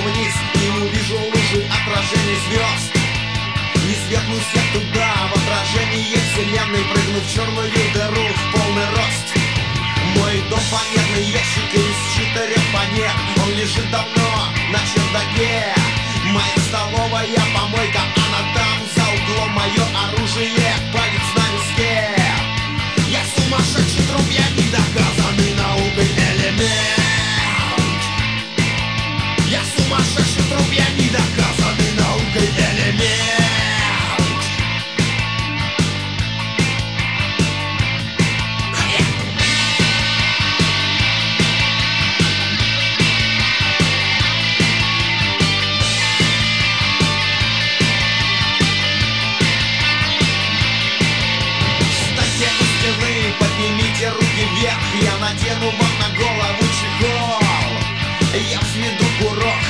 вниз и увижу лужи отражений звезд. Не свернусь я туда, в отражении вселенной, прыгну в черную дыру в полный рост. Мой дом фанерный ящик из 4 фанер, он лежит давно на чердаке. Моя столовая помойка, она там за углом, мое оружие, палец на виске. Я сумасшедший труп, я недоказанный наукой элемент. Я сумасшедший труп, я недоказанный наукой элемент. Поднимите руки вверх, я надену вам на голову чехол. Я взведу курок